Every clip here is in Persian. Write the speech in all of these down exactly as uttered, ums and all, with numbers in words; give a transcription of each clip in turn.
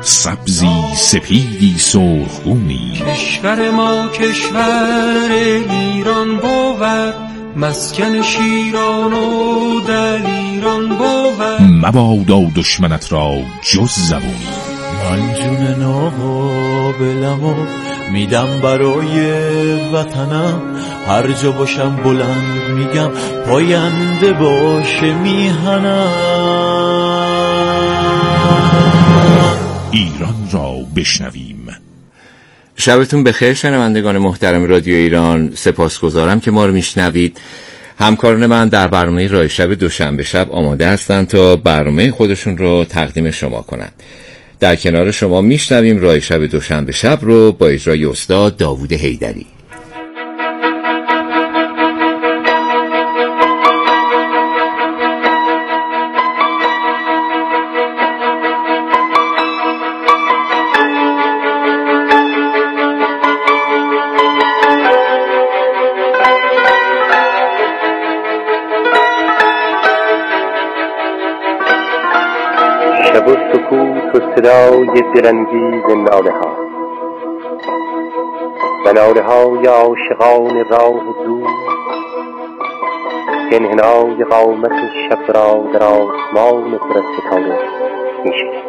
سبزی سپیدی سرخگونی. کشور ما کشور ایران بود، مسکن شیران و دلیران بود. مبادا دشمنت را جز زبونی. من جون ناقابلمو میدم برای وطنم، هر جا باشم بلند میگم پاینده باشه میهنم. ایران را بشنویم. شبتون بخیر شنوندگان محترم رادیو ایران، سپاسگزارم که ما رو میشنوید. همکاران من در برنامه رای شب دوشنبه شب آماده هستند تا برنامه خودشون رو تقدیم شما کنند. در کنار شما میشنویم رای شب دوشنبه شب رو با اجرای استاد داوود حیدری. شب و سکوت و صدای دلانگیز ناله ها و ناله های عاشقان راه دور که انحنای قامت شب را در آسمان پر از ستاره می‌شکند.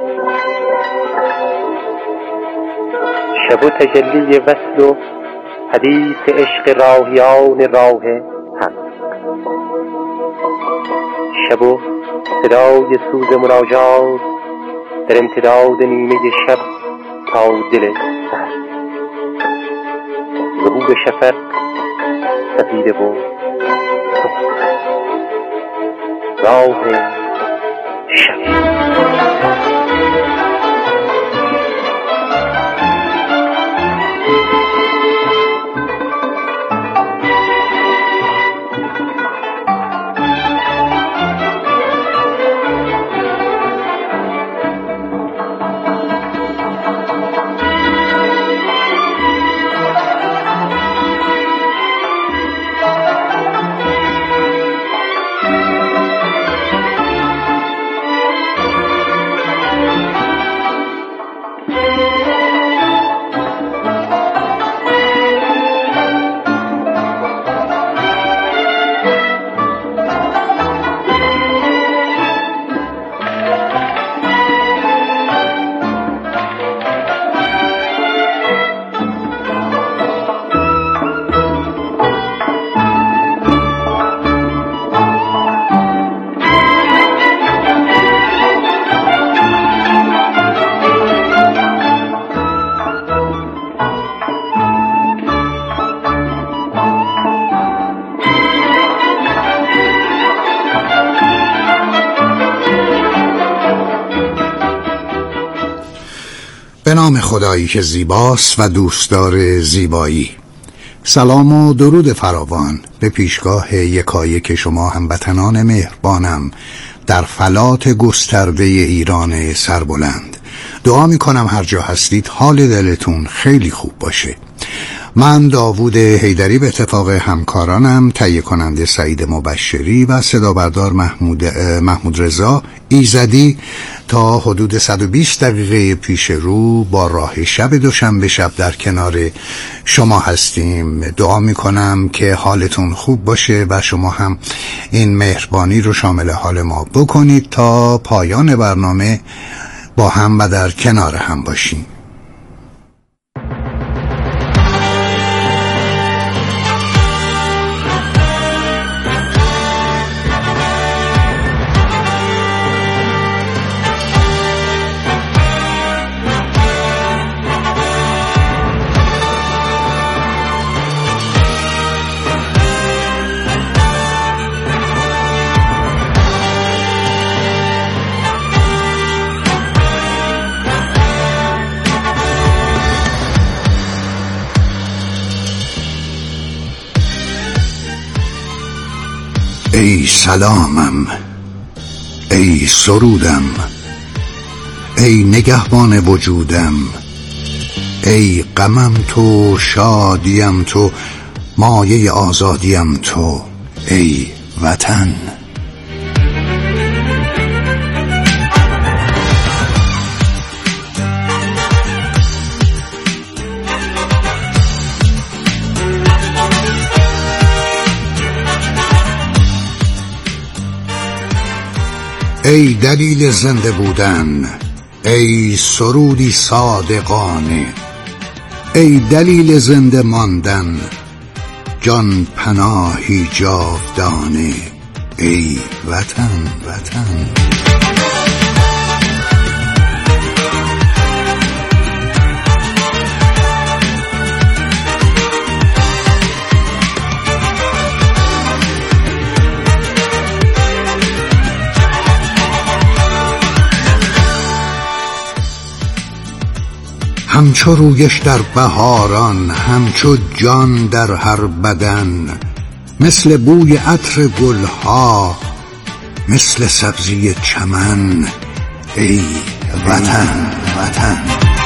شب و تجلی وصل و حدیث عشق راهیان راه حق. شب و صدای سوز مناجات در امتداد نیمه شب تا دل سحر. ظهور شفق سفیده و راه شب. به نام خدایی که زیباست و دوستدار زیبایی. سلام و درود فراوان به پیشگاه یکایک شما هموطنان مهربانم در فلات گسترده ایران سربلند. دعا میکنم هر جا هستید حال دلتون خیلی خوب باشه. من داوود حیدری به اتفاق همکارانم تهیه کننده سعید مبشری و صدا بردار محمود محمود رضا ایزدی تا حدود صد و بیست دقیقه پیش رو با راه شب دوشنبه شب در کنار شما هستیم. دعا میکنم که حالتون خوب باشه و شما هم این مهربانی رو شامل حال ما بکنید تا پایان برنامه با هم و در کنار هم باشیم. ای سلامم، ای سرودم، ای نگهبان وجودم، ای غمم تو، شادیم تو، مایه آزادیم تو، ای وطن. ای دلیل زنده بودن، ای سرودی صادقانه، ای دلیل زنده ماندن، جان پناهی جاودانه، ای وطن وطن. همچو رویش در بهاران، همچو جان در هر بدن، مثل بوی عطر گلها، مثل سبزی چمن، ای وطن وطن.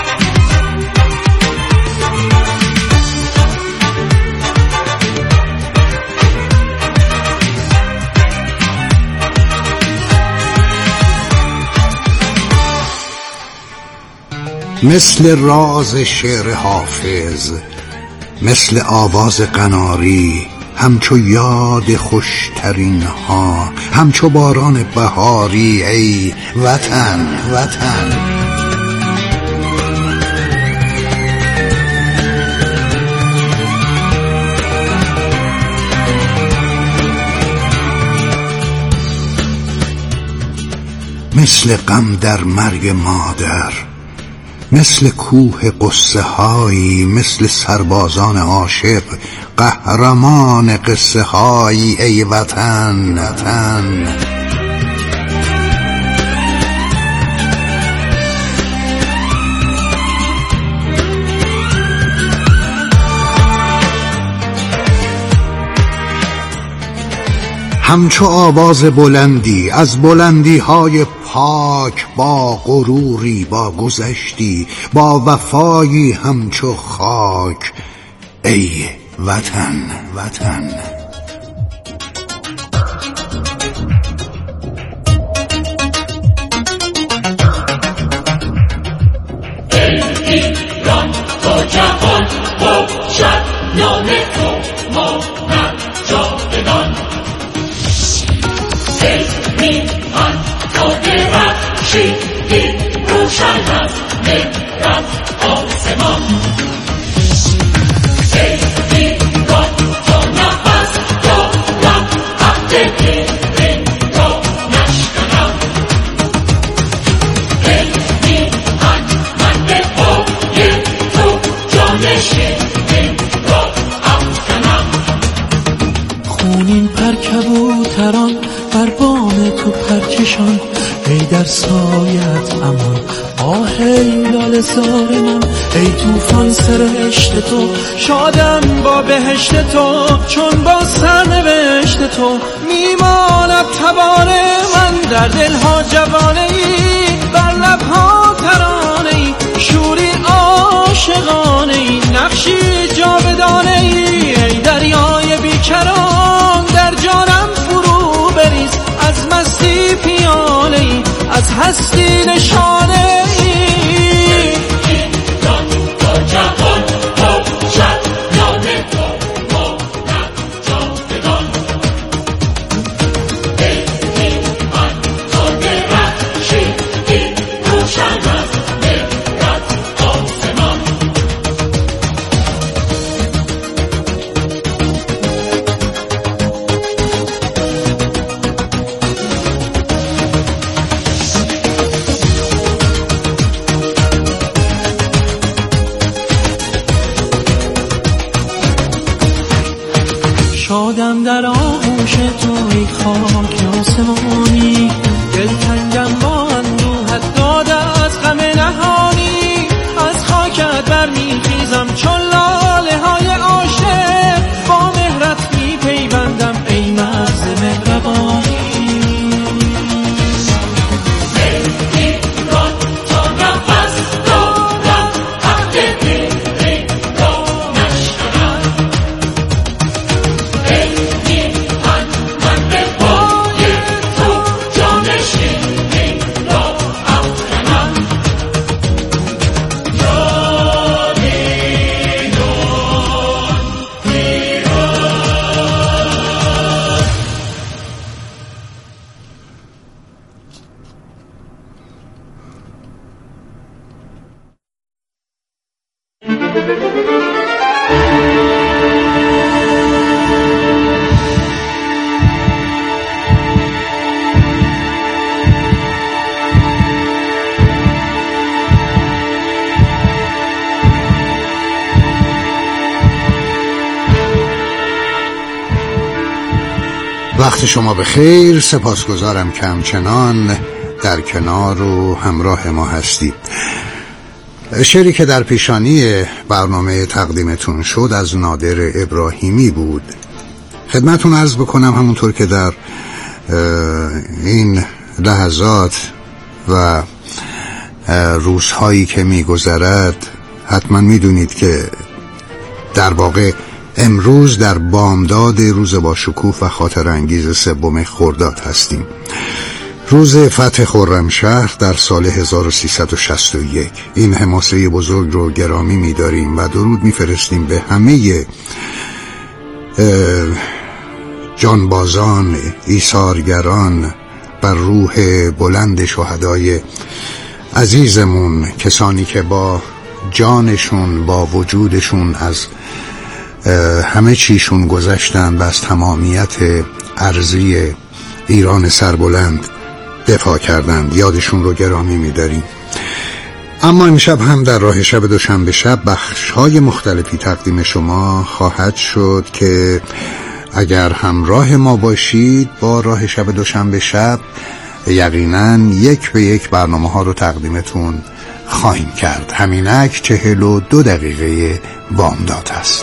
مثل راز شعر حافظ، مثل آواز قناری، همچو یاد خوشترین ها، همچو باران بهاری، ای وطن وطن. مثل غم در مرگ مادر، مثل کوه قصه هایی، مثل سربازان عاشق، قهرمان قصه هایی، ای وطن وطن. همچو آواز بلندی از بلندی های پاک، با غروری، با گذشتی، با وفایی همچو خاک، ای وطن وطن. ای ایران تا جهان باشد نام تو ماند جاودان، ای میهن تا درخشیدی روشن از مهرت آسمان، ای ایران تا نفس دارم عهد این را نشکنم، ای میهن من به پای تو جانشین این را افکنم. خونین پر کبوتران بر بام تو پرکشان، ای در سایت امان، آه ای لاله زار من، ای توفان سرشت تو، شادم با بهشت تو، چون با سرنوشت تو میماند تبانه من، در دلها جوانه ای، بر لبها ترانه ای، شوری عاشقانه ای، نقشی جاودانه ای، ای دریای بیکران در جانم فرو بریز، از مستی پیاله ای، از هستی نشانه ای. ایران تا جهان باشد نام تو ماند جاودان، ای میهن تا درخشیدی روشن از مهرت آسمان، شادم در آغوش تو ای خاک آسمانی، دلتنگم با اندوهت داده از غم نهانی، از خاکت برمیخیزم چون لاله های عاشق، با مهرت میپیوندم ای مرز مهربانی. تو وقت شما بخیر، سپاسگزارم که همچنان در کنار و همراه ما هستید. شعری که در پیشانی برنامه تقدیمتون شد از نادر ابراهیمی بود. خدمتون عرض بکنم همونطور که در این لحظات و روزهایی که میگذرد حتما میدونید که در واقع امروز در بامداد روز با شکوه و خاطر انگیز سوم خرداد هستیم، روز فتح خرمشهر در سال هزار و سیصد و شصت و یک. این حماسه بزرگ رو گرامی می‌داریم و درود می‌فرستیم به همه جانبازان، ایثارگران، بر روح بلند شهدای عزیزمون، کسانی که با جانشون، با وجودشون از همه چیشون گذشتن و از تمامیت ارضی ایران سربلند دفاع کردند. یادشون رو گرامی می‌داریم. اما امشب هم در راه شب دوشنبه شب بخش‌های مختلفی تقدیم شما خواهد شد که اگر همراه ما باشید با راه شب دوشنبه شب یقیناً یک به یک برنامه ها رو تقدیمتون خواهیم کرد. همینک چهل و دو دقیقه بامداد است.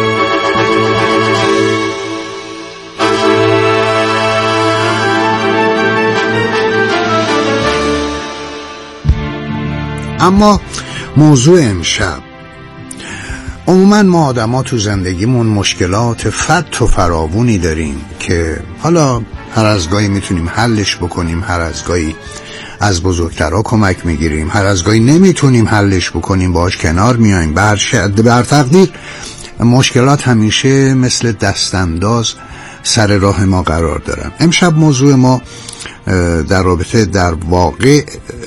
اما موضوع امشب، عموما ما آدم ها تو زندگیمون مشکلات فت و فراوونی داریم که حالا هر از گاهی میتونیم حلش بکنیم، هر از گاهی از بزرگترها کمک میگیریم، هر از گاهی نمیتونیم حلش بکنیم، باهاش کنار میایم. بر, بر تقدیر مشکلات همیشه مثل دستانداز سر راه ما قرار دارن. امشب موضوع ما در رابطه در واقع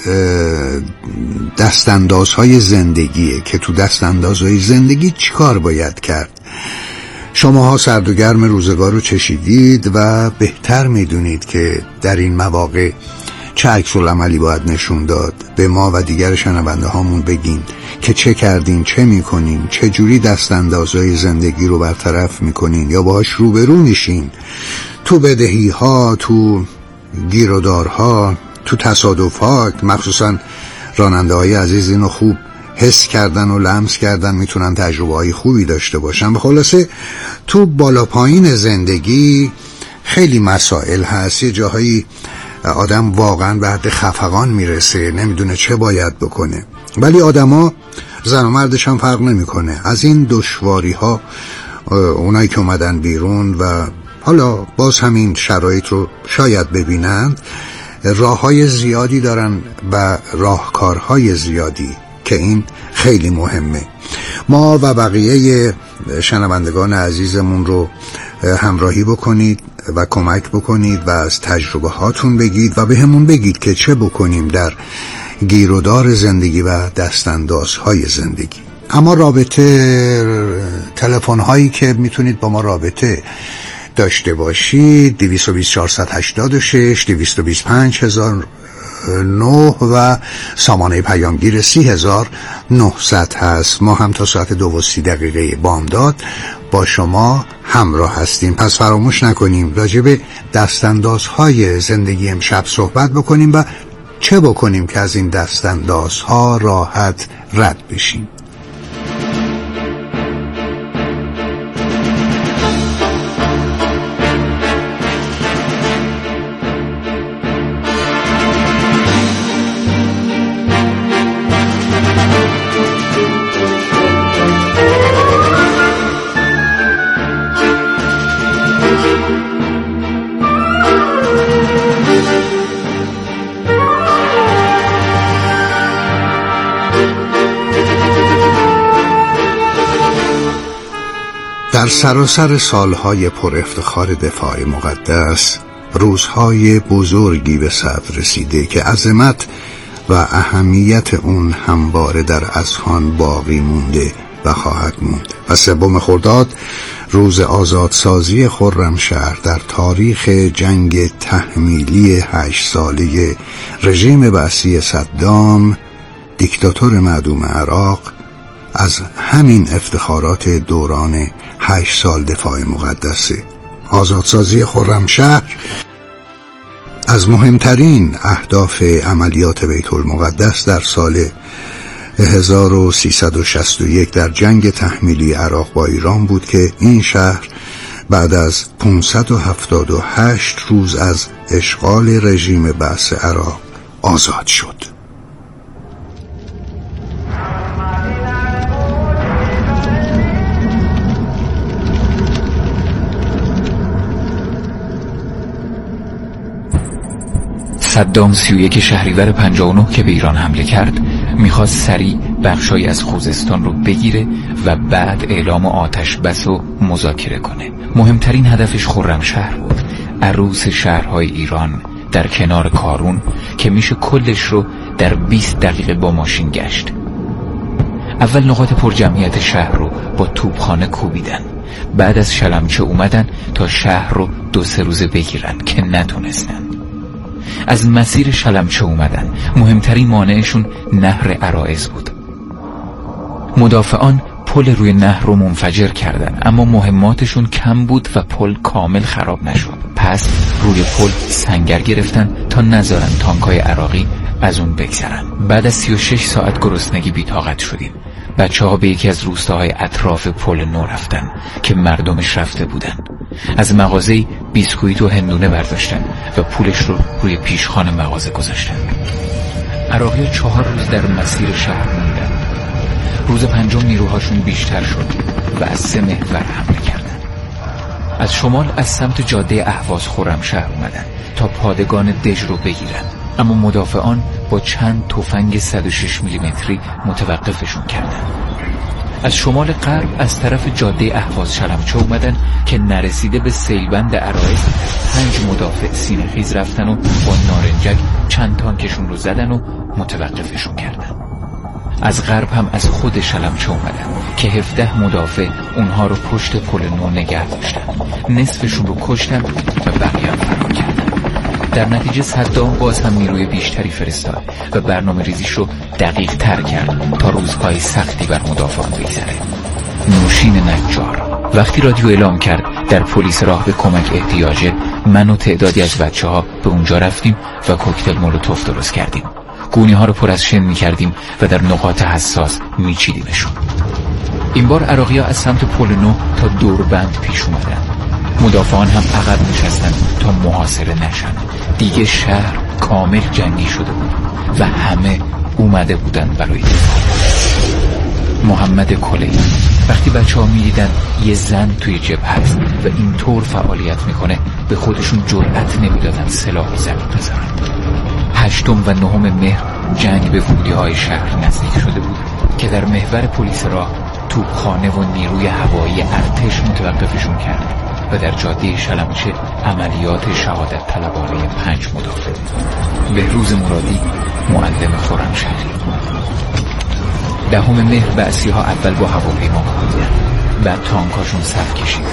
دستاندازهای زندگیه که تو دستاندازهای زندگی چیکار باید کرد. شماها سرد و گرم روزگار رو چشیدید و بهتر میدونید که در این مواقع چه عکس العملی باید نشون داد. به ما و دیگر شنونده هامون بگین که چه کردین، چه میکنین، چه جوری دستاندازهای زندگی رو برطرف میکنین یا باهاش روبرو میشین. تو بدهی ها، تو گیرودارها، تو تصادفات، مخصوصا راننده های عزیز اینو خوب حس کردن و لمس کردن، میتونن تجربه های خوبی داشته باشن. خلاصه تو بالا پایین زندگی خیلی مسائل هست. یه جاهایی آدم واقعا به حد خفقان میرسه، نمیدونه چه باید بکنه. ولی آدما، زن و مردش هم فرق نمیکنه، از این دشواری ها اونایی که اومدن بیرون و حالا باز همین شرایط رو شاید ببینند، راه‌های زیادی دارن و راهکارهای زیادی که این خیلی مهمه. ما و بقیه شنوندگان عزیزمون رو همراهی بکنید و کمک بکنید و از تجربه هاتون بگید و به همون بگید که چه بکنیم در گیرودار زندگی و دستاندازهای زندگی. اما رابطه، تلفن هایی که میتونید با ما رابطه داشته باشید دویست و بیست چهارصد و هشتاد و شش، دویست و بیست و پنج هزار و نه و سامانه پیامگیر سی هزار و نهصد هست. ما هم تا ساعت دو و سی دقیقه بامداد با شما همراه هستیم. پس فراموش نکنیم راجع به دستاندازهای زندگی امشب صحبت بکنیم و چه بکنیم که از این دستاندازها راحت رد بشیم. در سراسر سالهای پر افتخار دفاع مقدس روزهای بزرگی به صدر رسیده که عظمت و اهمیت اون همواره در اذهان باقی مونده و خواهد موند. و سوم خرداد روز آزادسازی خرمشهر در تاریخ جنگ تحمیلی هشت ساله رژیم بعثی صدام، دیکتاتور معدوم عراق، از همین افتخارات دوران هشت سال دفاع مقدسه. آزادسازی خرمشهر از مهمترین اهداف عملیات بیت المقدس در سال هزار و سیصد و شصت و یک در جنگ تحمیلی عراق با ایران بود که این شهر بعد از پانصد و هفتاد و هشت روز از اشغال رژیم بعث عراق آزاد شد. صدام سی و یک شهریور پنجاه و نه که به ایران حمله کرد میخواست سریع بخشای از خوزستان رو بگیره و بعد اعلام آتش بس و مذاکره کنه. مهمترین هدفش خرمشهر بود، عروس شهرهای ایران در کنار کارون که میشه کلش رو در بیست دقیقه با ماشین گشت. اول نقاط پرجمعیت شهر رو با توپخانه کوبیدن، بعد از شلمچه اومدن تا شهر رو دو سه روزه بگیرن که نتونستن. از مسیر شلمچه اومدن، مهمترین مانعشون نهر عرائز بود. مدافعان پل روی نهر رو منفجر کردن، اما مهماتشون کم بود و پل کامل خراب نشد. پس روی پل سنگر گرفتن تا نذارن تانکای عراقی از اون بگذرن. بعد از سی و شش ساعت گرسنگی بی‌طاقت شدیم. بچه ها به یکی از روستاهای اطراف پل نو رفتن که مردمش رفته بودن. از مغازه‌ای بیسکویت و هندونه برداشتن و پولش رو روی پیشخوان مغازه گذاشتن. عراقی‌ها چهار روز در مسیر شهر موندن. روز پنجم نیروهاشون بیشتر شد و از سه محور حمله کردن. از شمال از سمت جاده اهواز خرمشهر اومدن تا پادگان دژ رو بگیرن، اما مدافعان با چند تفنگ صد و شش میلیمتری متوقفشون کردن. از شمال غرب از طرف جاده اهواز شلمچه اومدن که نرسیده به سیلبند عرائز پنج مدافع سینه‌خیز رفتن و با نارنجک چند تانکشون رو زدن و متوقفشون کردن. از غرب هم از خود شلمچه اومدن که هفده مدافع اونها رو پشت پل نو نگه داشتن. نصفشون رو کشتن و بقیه هم فرار کردن. در نتیجه صدام باز هم نیروی بیشتری فرستاد و برنامه ریزیش رو دقیق تر کرد تا روزهای سختی بر مدافعان بگذره. نوشین نجار وقتی رادیو اعلام کرد در پلیس راه به کمک احتیاجه، من و تعدادی از بچه ها به اونجا رفتیم و کوکتل مولوتوف درست کردیم. گونی ها رو پر از شن می کردیم و در نقاط حساس می چیدیمشون. این بار عراقی ها از سمت پل نو تا دوربند پیش اومدن. مدافعان هم عقب نشستن تا محاصره نشن. دیگه شهر کامل جنگی شده بود و همه اومده بودن برای دفاع. محمد کلی وقتی بچه ها می دیدن یه زن توی جبهه هست و اینطور فعالیت میکنه، به خودشون جرأت نمیدادن سلاح زمین بذارن. هشتم و نهم مهر جنگ به ورودی های شهر نزدیک شده بود که در محور پلیس راه توپخانه و نیروی هوایی ارتش متوقفشون کرد و در جاده شلمچه عملیات شهادت طلبانه پنج مدافع. بهروز مرادی معلم خرمشهری. دهم مهر بعثی ها اول با هواپیما بودن، بعد تانکاشون صف کشیدن.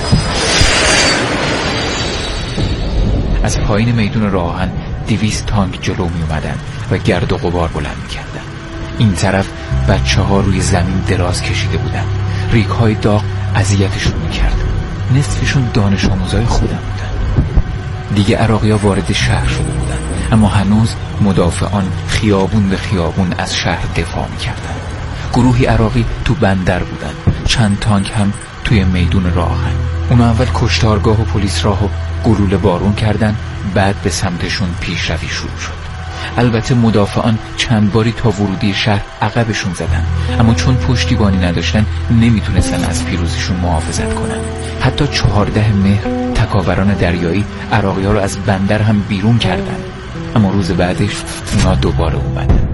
از پایین میدون راهن دویست تانک جلو می اومدن و گرد و غبار بلند می کردن. این طرف بچه ها روی زمین دراز کشیده بودن. ریک های داغ اذیتشون می کرد. نصفشون دانش آموزای خودم بودن. دیگه عراقی ها وارد شهر شده بودن، اما هنوز مدافعان خیابون به خیابون از شهر دفاع می کردن. گروهی عراقی تو بندر بودن، چند تانک هم توی میدون راهن. اونا اول کشتارگاه و پلیس راهو گلوله بارون کردن، بعد به سمتشون پیشروی شروع شد. البته مدافعان چند باری تا ورودی شهر عقبشون زدن، اما چون پشتیبانی نداشتن نمیتونستن از پیروزیشون محافظت کنن. حتی چهارده مهر تکاوران دریایی عراقی ها رو از بندر هم بیرون کردن، اما روز بعدش اونا دوباره اومدن.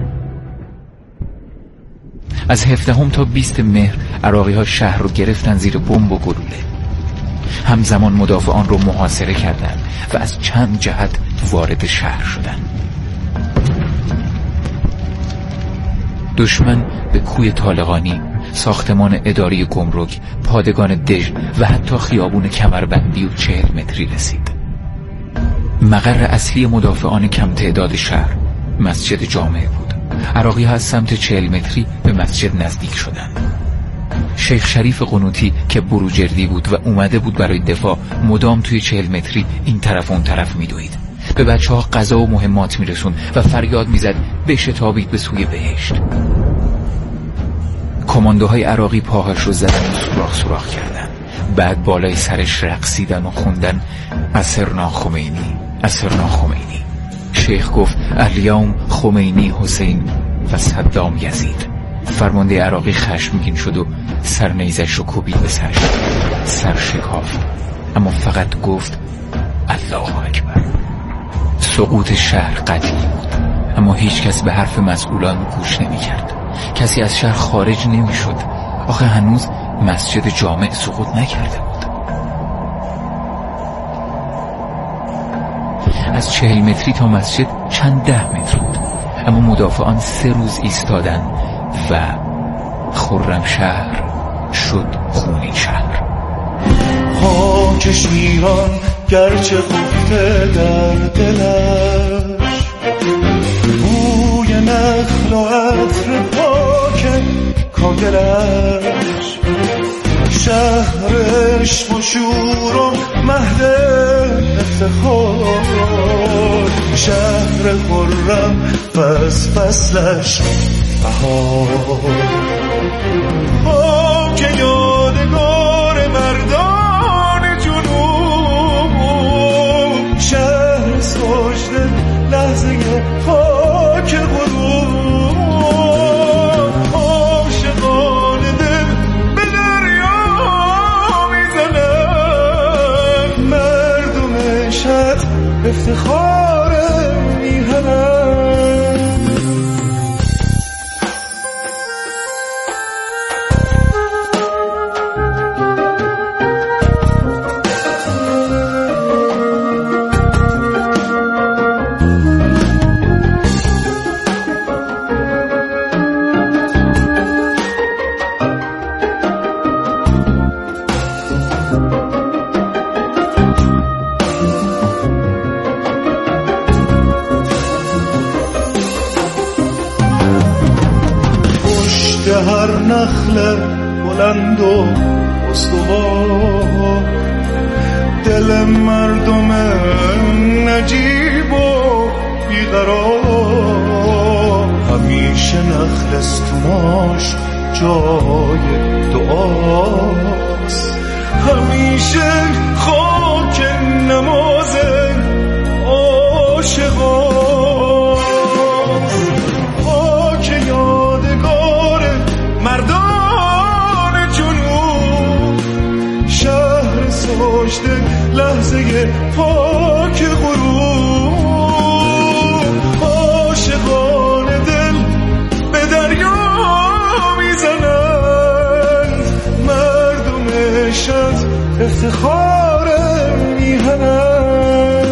از هفدهم تا بیست مهر عراقی ها شهر رو گرفتن زیر بمب و گلوله. همزمان مدافعان رو محاصره کردند و از چند جهت وارد شهر شدند. دشمن به کوی طالقانی ساختمان اداری گمرک، پادگان دژ و حتی خیابون کمربندی و چهل متری رسید. مقر اصلی مدافعان کم تعداد شهر مسجد جامع بود. عراقی ها از سمت چهل متری به مسجد نزدیک شدند. شیخ شریف قنوطی که بروجردی بود و اومده بود برای دفاع، مدام توی چهل متری این طرف اون طرف میدوید. به بچه ها غذا و مهمات میرسون و فریاد میزد بشتابید به سوی بهشت. کماندوهای عراقی پاهاش رو زدن و سوراخ سوراخ کردن. بعد بالای سرش رقصیدن و خوندن اسرنا خمینی، اسرنا خمینی. شیخ گفت الیوم خمینی حسین و صدام یزید. فرمانده عراقی خشمگین شد و سرنیزش رو کوبید به سرش. سر شکافت، اما فقط گفت الله اکبر. سقوط شهر قطعی بود، اما هیچ کس به حرف مسئولان گوش نمی کرد. کسی از شهر خارج نمی شد. آخه هنوز مسجد جامع سقوط نکرده بود. از چهل متری تا مسجد چند ده متر بود، اما مدافعان سه روز ایستادن و خرم شهر شد خونین شهر. خاک شیران گرچه خفته در دلش، بوی نخل و عطر پاک کاگلش، شهرش و شور و مهد افتخار، شهر خرم فصل فصلش بهار. خاک یادگار مردان جنوب، شهر سجده لحظه پاک غروب، عاشقان دل به دریا میزنن، مردم شهر افتخار میهنن. هر نخل بلند و استوار، دل مردم نجیب و بیقرار، همیشه نخل استوناش جای دعاست، همیشه خاک نماز عاشقاست. خاک یادگار مردان جنوب، شهر سجده لحظه پاک غروب، عاشقان دل به دریا میزنند، مردم شهر افتخار میهنند.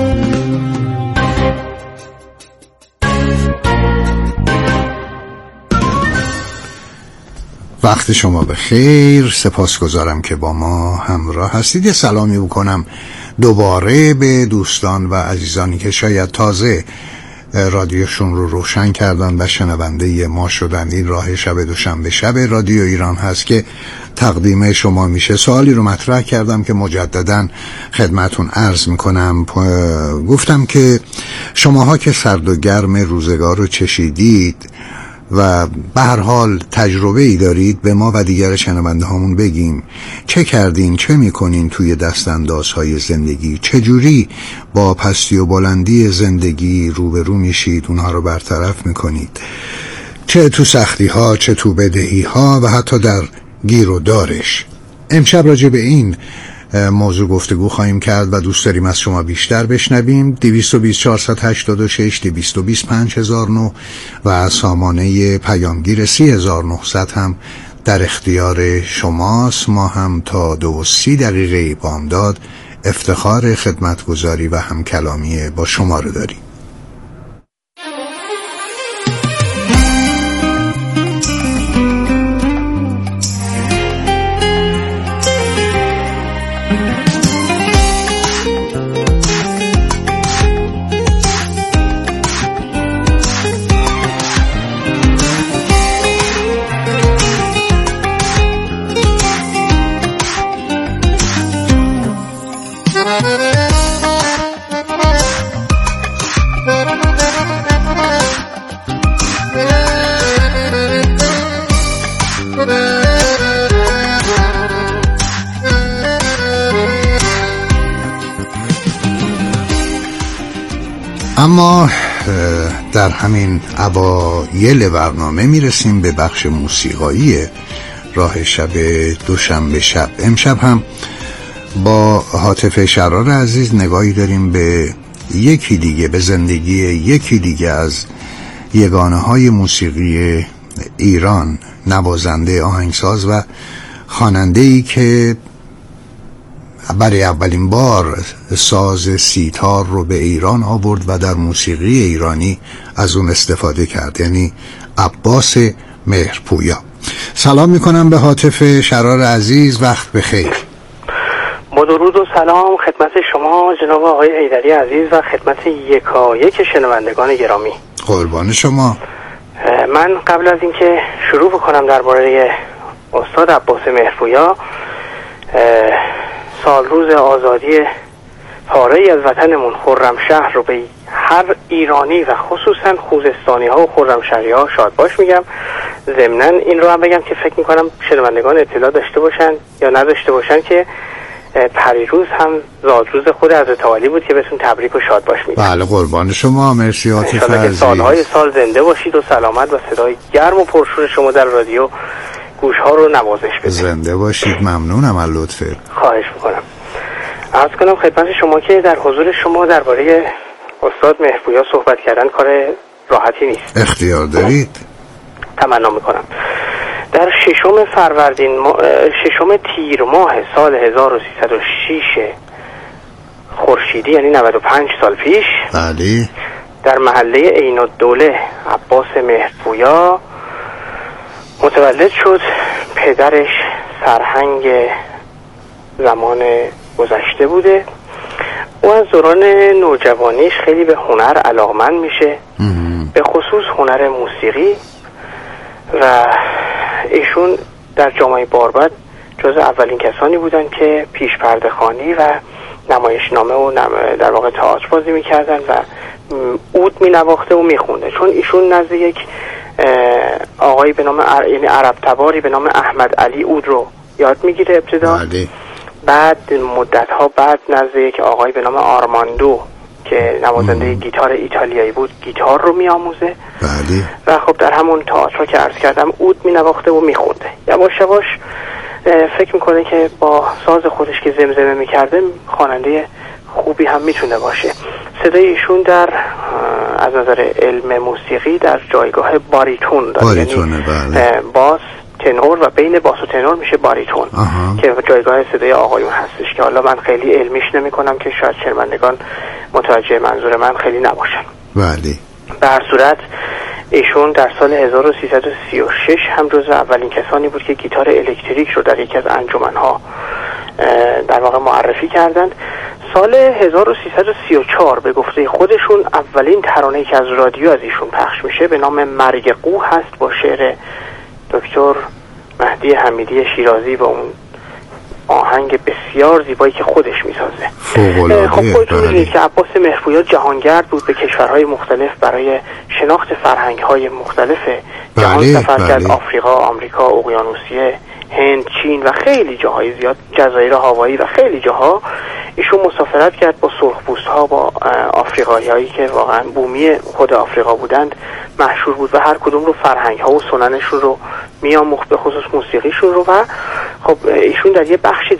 وقت شما به خیر، سپاسگزارم که با ما همراه هستید. یه سلامی بکنم دوباره به دوستان و عزیزانی که شاید تازه رادیوشون رو روشن کردن و شنونده ما شدن. این راه شب دوشنبه شب رادیو ایران هست که تقدیم شما میشه. سوالی رو مطرح کردم که مجددا خدمتون عرض میکنم. گفتم که شماها که سرد و گرم روزگار رو چشیدید و به هر حال تجربه ای دارید، به ما و دیگر شنونده هامون بگیم چه کردین، چه میکنین توی دستاندازهای زندگی، چجوری با پستی و بلندی زندگی روبرو میشید، اونها رو برطرف میکنید، چه تو سختی ها، چه تو بدهی ها و حتی در گیر و دارش. امشب راجع به این موضوع گفتگو خواهیم کرد و دوست داریم از شما بیشتر بشنویم. دویست و بیست چهارصد و هشتاد و شش دویست و بیست پنج هزار و نه و سامانه پیامگیر سی هزار و نهصد هم در اختیار شماست. ما هم تا دو و سی دقیقه بامداد افتخار خدمتگزاری و همکلامی با شما رو داریم. اما در همین اوایل برنامه میرسیم به بخش موسیقایی راه شب دوشنبه شب. امشب هم با هاتف شرار عزیز نگاهی داریم به یکی دیگه، به زندگی یکی دیگه از یگانه های موسیقی ایران، نوازنده، آهنگساز و خواننده‌ای که برای اولین بار ساز سیتار رو به ایران آورد و در موسیقی ایرانی از اون استفاده کرد، یعنی عباس مهرپویا. سلام میکنم به هاتف شرار عزیز، وقت بخیر. با درود و سلام خدمت شما جناب آقای حیدری عزیز و خدمت یکایک شنوندگان گرامی. قربان شما. من قبل از اینکه شروع بکنم درباره استاد عباس مهرپویا، سال روز آزادی پاره‌ای از وطنمون خرمشهر رو به هر ایرانی و خصوصا خوزستانی ها و خرمشهری ها شاد باش میگم. ضمناً این رو هم بگم که فکر میکنم شنوندگان اطلاع داشته باشن یا نداشته باشن که پریروز هم زادروز خود حضرت علی بود که بهتون تبریک و شاد باش میگم. بله قربان شما، مرسی عاطف عزیز. سالهای سال زنده باشید و سلامت و صدای گرم و پرشور شما در رادیو گوش ها رو نوازش بده. زنده باشید، ممنونم از لطفت. خواهش میکنم. عرض کنم خدمت شما که در حضور شما درباره استاد مهرپویا صحبت کردن کار راحتی نیست. اختیار دارید. تمنا میکنم. در ششم فروردین ما... ششم تیر ماه سال هزار و سیصد و شش خورشیدی، یعنی نود و پنج سال پیش، بله، در محله عین الدوله عباس مهرپویا متولد شد. پدرش سرهنگ زمان گذشته بوده. او از دوران نوجوانیش خیلی به هنر علاقمند میشه، به خصوص هنر موسیقی، و ایشون در جامعه باربد جز اولین کسانی بودن که پیش پرده خوانی و نمایشنامه و نم... در واقع تئاتر بازی میکردن و عود مینواخته و میخونده. چون ایشون نزد یک آقایی به نام ار... یعنی عرب تباری به نام احمد علی عود رو یاد میگیره ابتدا. بله. بعد مدت ها بعد نزد یک آقایی به نام آرماندو که نوازنده گیتار ایتالیایی بود گیتار رو میآموزه. بله. و خب در همون تئاتر که عرض کردم عود مینواخته و میخونده. یواش یواش فکر میکنه که با ساز خودش که زمزمه میکرده خواننده خوبی هم میتونه باشه. صدای ایشون در از نظر علم موسیقی در جایگاه باریتون داره، باریتونه. یعنی بله. باس، تنور و بین باس و تنور میشه باریتون. آها. که جایگاه صدای آقایون هستش که حالا من خیلی علمیش نمی کنم که شاید شنوندگان متوجه منظور من خیلی نباشن. بله. به هر صورت ایشون در سال هزار و سیصد و سی و شش هم جز اولین کسانی بود که گیتار الکتریک رو در یکی از انجمن‌ها در واقع معرفی کردند. سال هزار و سیصد و سی و چهار به گفته خودشون اولین ترانه‌ای که از رادیو از ایشون پخش میشه به نام مرگ قو هست، با شعر دکتر مهدی حمیدی شیرازی و اون آهنگ بسیار زیبایی که خودش میسازه. فوق‌العاده. خب خودتون می‌دونید که عباس مهرپویا جهانگرد بود، به کشورهای مختلف برای شناخت فرهنگ‌های مختلف جهان بله، سفر بله. کرد. آفریقا، آمریکا، اقیانوسیه، هند، چین و خیلی جاهای زیاد، جزایر هاوایی و خیلی جاها ایشون مسافرت کرد با سرخپوست‌ها، با آفریقایی‌هایی که واقعا بومی خود آفریقا بودند مشهور بود و هر کدوم رو فرهنگ‌ها و سننشون رو میآموخت، به خصوص موسیقیشون رو. و خب ایشون در یه بخش